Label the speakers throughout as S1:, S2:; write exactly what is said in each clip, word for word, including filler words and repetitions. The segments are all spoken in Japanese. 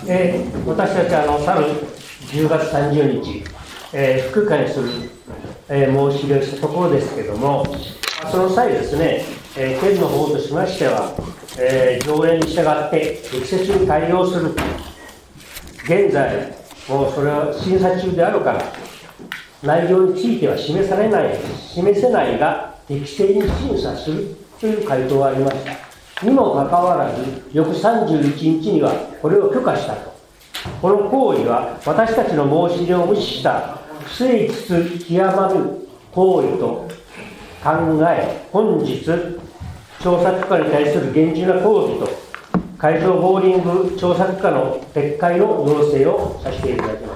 S1: えー、私たちはあの去るじゅうがつさんじゅうにち、えー、副会にする、えー、申し入れをしたところですけれども、その際ですね、えー、県の方としましては、えー、条例に従って適切に対応する。現在、もうそれは審査中であるから、内容については示されない、示せないが、適正に審査するという回答がありました。にもかかわらず、翌さんじゅういちにちにはこれを許可したと。この行為は私たちの申し入れを無視した不誠実極まる行為と考え、本日、調査許可に対する厳重な抗議と、海上ボーリング調査許可の撤回の要請をさせていただきます。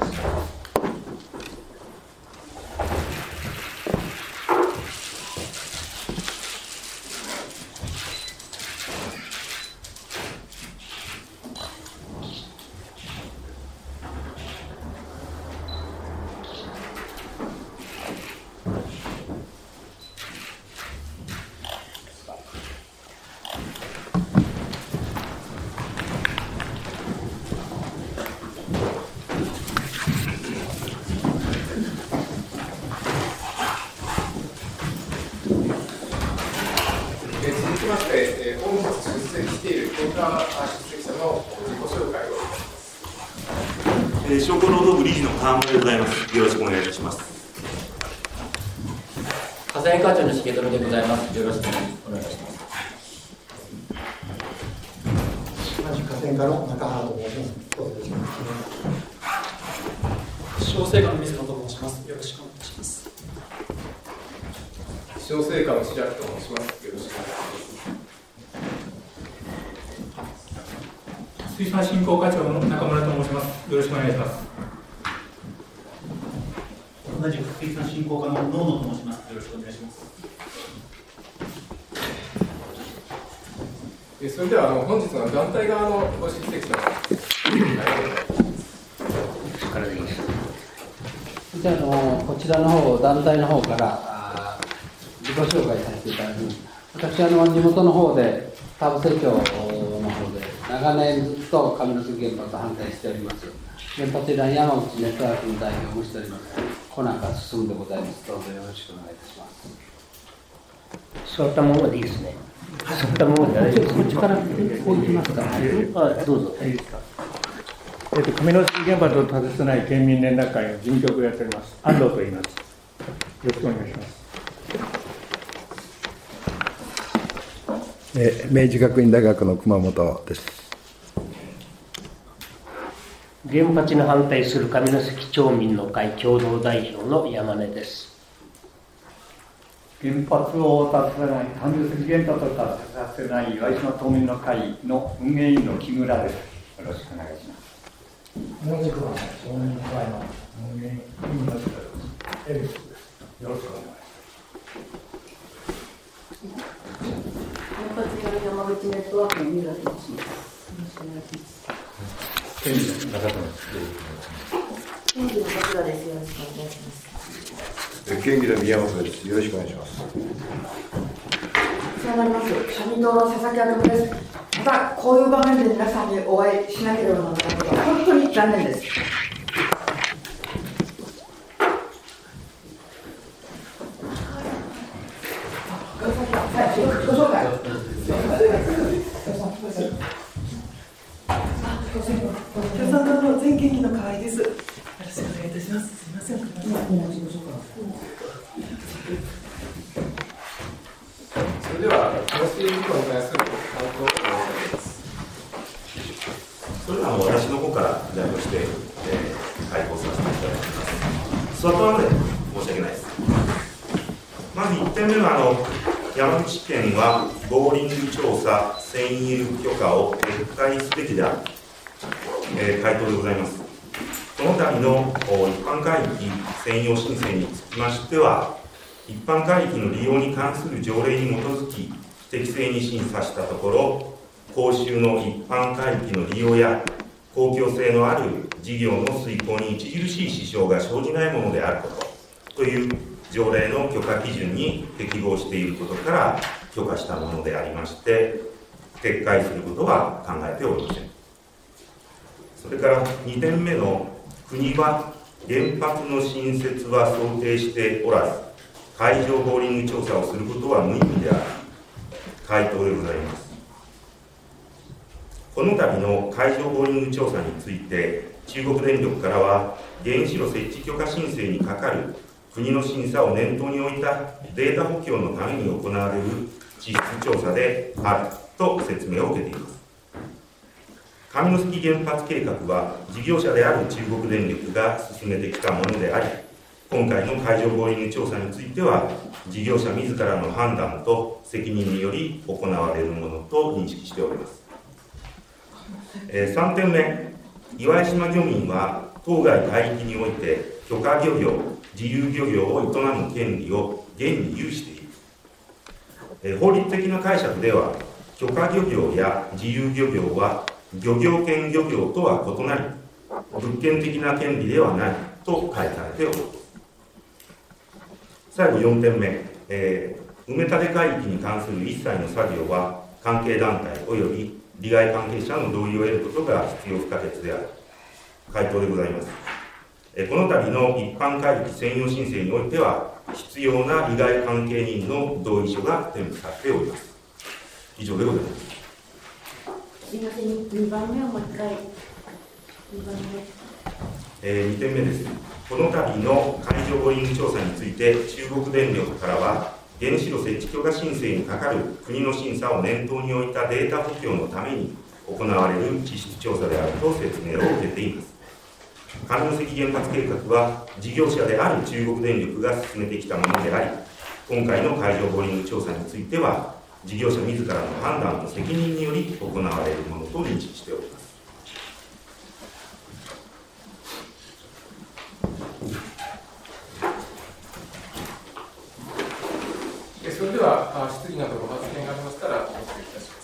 S2: 証拠労働部理事の川村でございます。よろしくお願いいたします。
S3: 河川課長の重富でございます。よろしくお願いします。
S4: 同じ河川課の中原と申します。どうぞよろしくお願いします。
S5: 小生課の水野と申します。よろしくお願いします。
S6: 小生課の白木と申します。よろしくお願いします。
S5: 水産振興課長の中村と申します。よろしくお願いします。
S7: 同じく水産振興課の野野と申します。よろしくお願いします。
S6: えそれではあの本日の団体側のご出席者
S1: からでいいです。
S8: じゃあ、あのこちらの方団体の方から自己紹介させていただきます。私はあの地元の方で田布施町の方で長年ずっと上関原発反対しております。原発イラン山口ネットワークの代表をしております小中進でございます。どうぞよろしくお願いいたします。
S1: 座ったままでいいですね。座ったままで大丈夫です。
S8: こっちからこう行きますか。
S1: あ、どうぞ。
S9: いいですか。えっと上関原発を立てない県民連絡会の事務局をやっております安藤と言います。よろしくお願いします。
S10: え明治学院大学の熊本です。
S1: 原発に反対する上関町民の会共同代表の山根です。
S11: 原発を建てない、上関原発を建てさせない岩島島民の会の運営委員の木村です。よろしくお願いします。
S4: 同じくは町民の会の運営委員のエリスです。よろしくお願いします。
S12: 原発や山口ネットワークの三浦と申します。よろしくお願いします。
S13: 県議の中田です。
S12: 県議の中田です。よろしくお願いします。
S10: 県議の宮本です。よろしくお願いします。
S12: お世話になります。社民党の佐々木明です。またこういう場面で皆さんにお会いしなければならないことは本当に残念です。ご紹介。
S14: 共産党の前県議の河合です。よろしくお願いいたします。すみません。
S6: それでは申し入れ事項に対する回答をお願いします。
S2: それでは私の方から代表して、えー、回答させていただきます。座ったままで申し訳ないです。まずいってんめはあの山口県はボーリング調査占有許可を撤回すべきである、えー、回答でございます。この度の一般海域占用申請につきましては、一般海域の利用に関する条例に基づき適正に審査したところ、公衆の一般海域の利用や公共性のある事業の遂行に著しい支障が生じないものであることという条例の許可基準に適合していることから許可したものでありまして、撤回することは考えておりません。そそれからにてんめの国は原発の新設は想定しておらず、海上ボーリング調査をすることは無意味である回答でございます。この度の海上ボーリング調査について、中国電力からは原子炉設置許可申請にかかる国の審査を念頭に置いたデータ補強のために行われる地質調査であると説明を受けています。上関原発計画は事業者である中国電力が進めてきたものであり、今回の海上ボーリング調査については事業者自らの判断と責任により行われるものと認識しております。えー、さんてんめ、岩井島漁民は当該海域において許可漁業、自由漁業を営む権利を現に有している。えー、法律的な解釈では、許可漁業や自由漁業は漁業権漁業とは異なり、物権的な権利ではないと書いてあっております。最後よんてんめ、えー、埋め立て海域に関する一切の作業は関係団体及び利害関係者の同意を得ることが必要不可欠である回答でございます。えー、この度の一般海域専用申請においては必要な利害関係人の同意書が添付されております。以上でございます。
S12: すみません、にばんめをもう一回。にばんめ。
S2: えー、にてんめです。この度の海上ボーリング調査について、中国電力からは、原子炉設置許可申請にかかる国の審査を念頭に置いたデータ補強のために行われる地質調査であると説明を受けています。上関原発計画は、事業者である中国電力が進めてきたものであり、今回の海上ボーリング調査については、事業者自らの判断と責任により行われるものと認識しております。
S6: それでは質疑などご発言がありましたらお答えいたし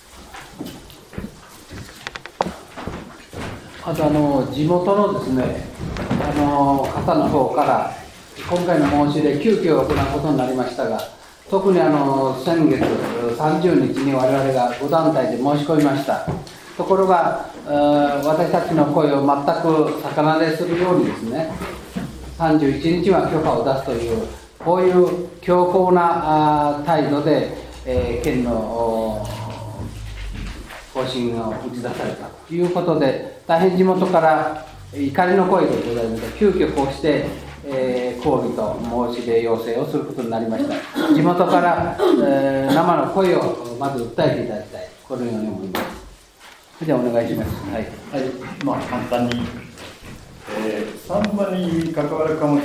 S6: ます。
S8: あとあの地元のですね、あの方の方から今回の申し入れ急遽行うことになりましたが、特にあの先月さんじゅうにちに我々がご団体で申し込みました。ところが私たちの声を全く逆なでするようにですね、さんじゅういちにちは許可を出すというこういう強硬な態度で、えー、県の方針が打ち出されたということで、大変地元から怒りの声でございます。急遽こうして、えー、抗議と申し入れ要請をすることになりました。地元から、えー、生の声をまず訴えていただきたい、このように思います。それではお願いします。はい、
S11: はい、まあ簡単に、えー、サンマに関わるかもしれない